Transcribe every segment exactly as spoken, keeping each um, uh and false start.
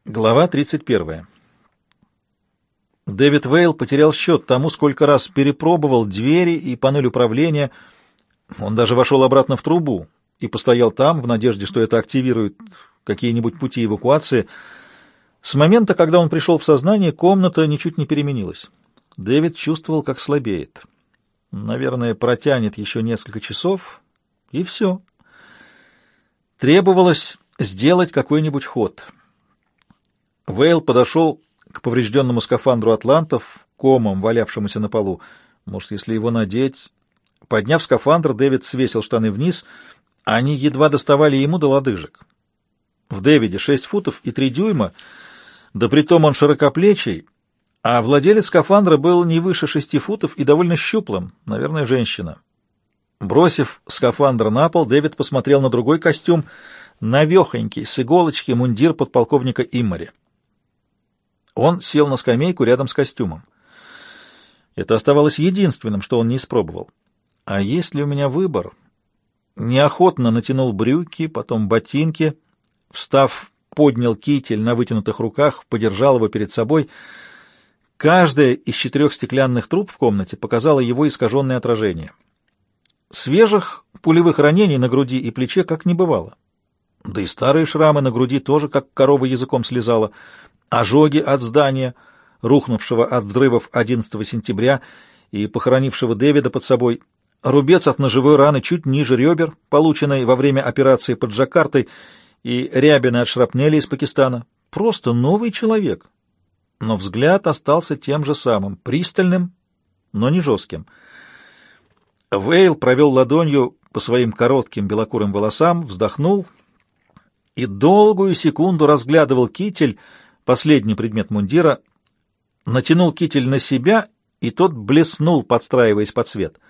Глава тридцать первая. Дэвид Вейл потерял счет тому, сколько раз перепробовал двери и панель управления. Он даже вошел обратно в трубу и постоял там, в надежде, что это активирует какие-нибудь пути эвакуации. С момента, когда он пришел в сознание, комната ничуть не переменилась. Дэвид чувствовал, как слабеет. Наверное, протянет еще несколько часов, и все. Требовалось сделать какой-нибудь ход. Вейл подошел к поврежденному скафандру атлантов, комом, валявшемуся на полу. Может, если его надеть... Подняв скафандр, Дэвид свесил штаны вниз. Они едва доставали ему до лодыжек. В Дэвиде шесть футов и три дюйма, да притом он широкоплечий, а владелец скафандра был не выше шести футов и довольно щуплым, наверное, женщина. Бросив скафандр на пол, Дэвид посмотрел на другой костюм, навехонький, с иголочки, мундир подполковника Иммори. Он сел на скамейку рядом с костюмом. Это оставалось единственным, что он не испробовал. А есть ли у меня выбор? Неохотно натянул брюки, потом ботинки, встав, поднял китель на вытянутых руках, подержал его перед собой. Каждая из четырех стеклянных труб в комнате показала его искаженное отражение. Свежих пулевых ранений на груди и плече как не бывало. Да и старые шрамы на груди тоже как корова языком слезала. Ожоги от здания, рухнувшего от взрывов одиннадцатого сентября и похоронившего Дэвида под собой, рубец от ножевой раны чуть ниже ребер, полученной во время операции под Джакартой, и рябины от шрапнели из Пакистана. Просто новый человек. Но взгляд остался тем же самым, пристальным, но не жестким. Вейл провел ладонью по своим коротким белокурым волосам, вздохнул и долгую секунду разглядывал китель, последний предмет мундира, натянул китель на себя, и тот блеснул, подстраиваясь под свет.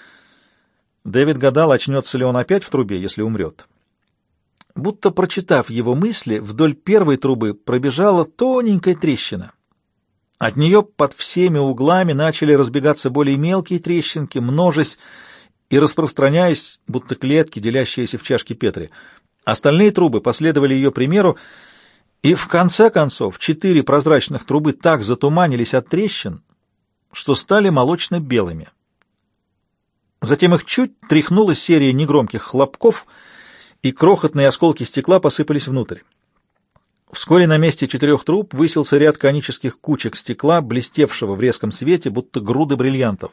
Дэвид гадал, очнется ли он опять в трубе, если умрет. Будто прочитав его мысли, вдоль первой трубы пробежала тоненькая трещина. От нее под всеми углами начали разбегаться более мелкие трещинки, множась и распространяясь, будто клетки, делящиеся в чашке Петри. Остальные трубы последовали ее примеру, и в конце концов четыре прозрачных трубы так затуманились от трещин, что стали молочно-белыми. Затем их чуть тряхнула серия негромких хлопков, и крохотные осколки стекла посыпались внутрь. Вскоре на месте четырех труб высился ряд конических кучек стекла, блестевшего в резком свете, будто груды бриллиантов.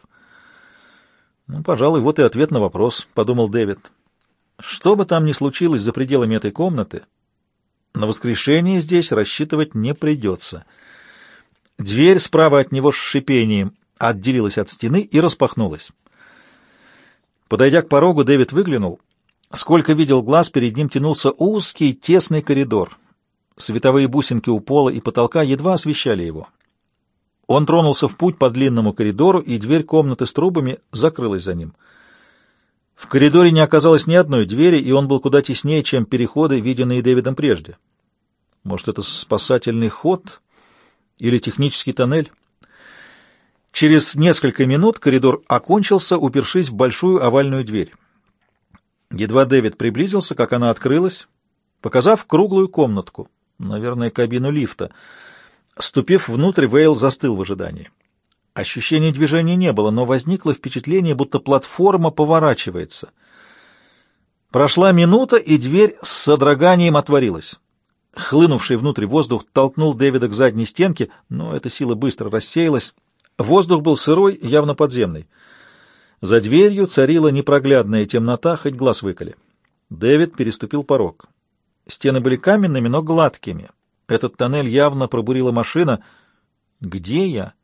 «Ну, пожалуй, вот и ответ на вопрос», — подумал Дэвид. «Что бы там ни случилось за пределами этой комнаты, на воскрешение здесь рассчитывать не придется». Дверь справа от него с шипением отделилась от стены и распахнулась. Подойдя к порогу, Дэвид выглянул. Сколько видел глаз, перед ним тянулся узкий, тесный коридор. Световые бусинки у пола и потолка едва освещали его. Он тронулся в путь по длинному коридору, и дверь комнаты с трубами закрылась за ним. В коридоре не оказалось ни одной двери, и он был куда теснее, чем переходы, виденные Дэвидом прежде. Может, это спасательный ход или технический тоннель? Через несколько минут коридор окончился, упершись в большую овальную дверь. Едва Дэвид приблизился, как она открылась, показав круглую комнатку, наверное, кабину лифта. Ступив внутрь, Вейл застыл в ожидании. Ощущения движения не было, но возникло впечатление, будто платформа поворачивается. Прошла минута, и дверь с содроганием отворилась. Хлынувший внутрь воздух толкнул Дэвида к задней стенке, но эта сила быстро рассеялась. Воздух был сырой, явно подземный. За дверью царила непроглядная темнота, хоть глаз выколи. Дэвид переступил порог. Стены были каменными, но гладкими. Этот тоннель явно пробурила машина. Где я?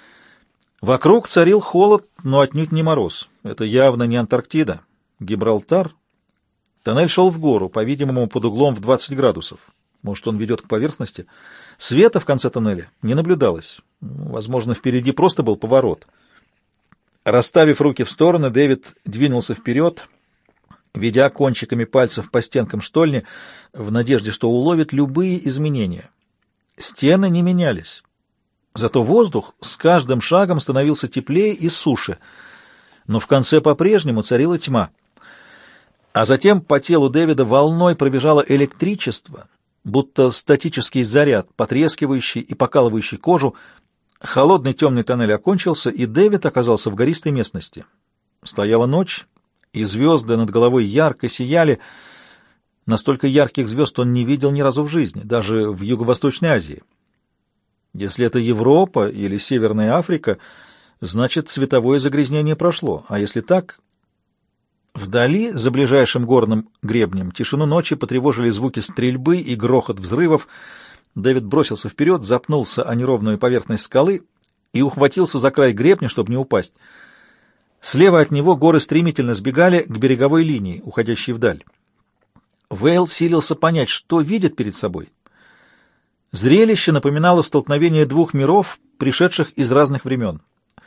Вокруг царил холод, но отнюдь не мороз. Это явно не Антарктида. Гибралтар? Тоннель шел в гору, по-видимому, под углом в двадцать градусов. Может, он ведет к поверхности? Света в конце тоннеля не наблюдалось. Возможно, впереди просто был поворот. Расставив руки в стороны, Дэвид двинулся вперед, ведя кончиками пальцев по стенкам штольни, в надежде, что уловит любые изменения. Стены не менялись. Зато воздух с каждым шагом становился теплее и суше, но в конце по-прежнему царила тьма. А затем по телу Дэвида волной пробежало электричество, будто статический заряд, потрескивающий и покалывающий кожу. Холодный темный тоннель окончился, и Дэвид оказался в гористой местности. Стояла ночь, и звезды над головой ярко сияли. Настолько ярких звезд он не видел ни разу в жизни, даже в Юго-Восточной Азии. Если это Европа или Северная Африка, значит, световое загрязнение прошло. А если так... Вдали, за ближайшим горным гребнем, тишину ночи потревожили звуки стрельбы и грохот взрывов. Дэвид бросился вперед, запнулся о неровную поверхность скалы и ухватился за край гребня, чтобы не упасть. Слева от него горы стремительно сбегали к береговой линии, уходящей вдаль. Вейл силился понять, что видит перед собой. Зрелище напоминало столкновение двух миров, пришедших из разных времен.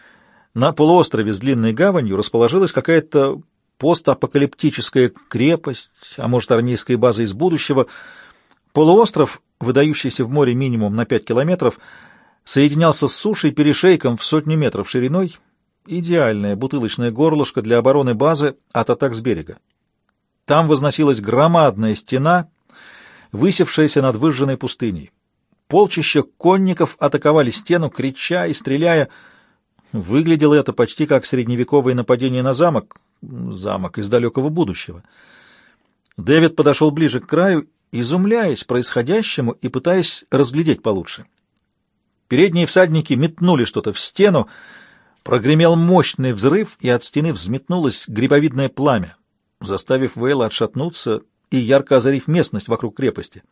На полуострове с длинной гаванью расположилась какая-то постапокалиптическая крепость, а может, армейская база из будущего. Полуостров, выдающийся в море минимум на пять километров, соединялся с сушей перешейком в сотню метров шириной. Идеальное бутылочное горлышко для обороны базы от атак с берега. Там возносилась громадная стена, высевшаяся над выжженной пустыней. Полчища конников атаковали стену, крича и стреляя. Выглядело это почти как средневековое нападение на замок, замок из далекого будущего. Дэвид подошел ближе к краю, изумляясь происходящему и пытаясь разглядеть получше. Передние всадники метнули что-то в стену, прогремел мощный взрыв, и от стены взметнулось грибовидное пламя, заставив Вейла отшатнуться и ярко озарив местность вокруг крепости.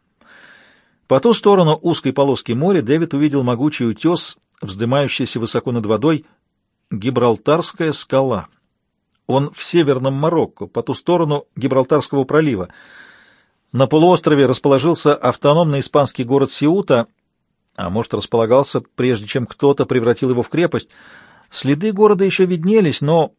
По ту сторону узкой полоски моря Дэвид увидел могучий утес, вздымающийся высоко над водой, Гибралтарская скала. Он в северном Марокко, по ту сторону Гибралтарского пролива. На полуострове расположился автономный испанский город Сеута, а может, располагался, прежде чем кто-то превратил его в крепость. Следы города еще виднелись, но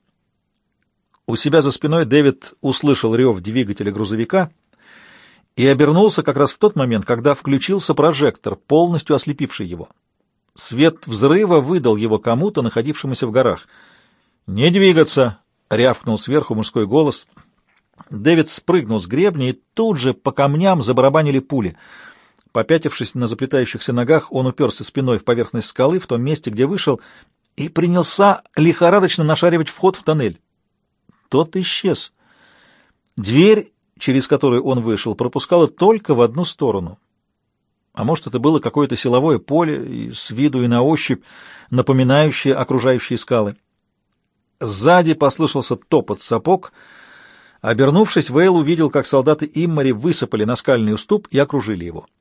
у себя за спиной Дэвид услышал рев двигателя грузовика и обернулся как раз в тот момент, когда включился прожектор, полностью ослепивший его. Свет взрыва выдал его кому-то, находившемуся в горах. «Не двигаться!» — рявкнул сверху мужской голос. Дэвид спрыгнул с гребня, и тут же по камням забарабанили пули. Попятившись на заплетающихся ногах, он уперся спиной в поверхность скалы в том месте, где вышел, и принялся лихорадочно нашаривать вход в тоннель. Тот исчез. Дверь, через которую он вышел, пропускала только в одну сторону. А может, это было какое-то силовое поле, и с виду и на ощупь напоминающее окружающие скалы. Сзади послышался топот сапог. Обернувшись, Вейл увидел, как солдаты Иммари высыпали на скальный уступ и окружили его.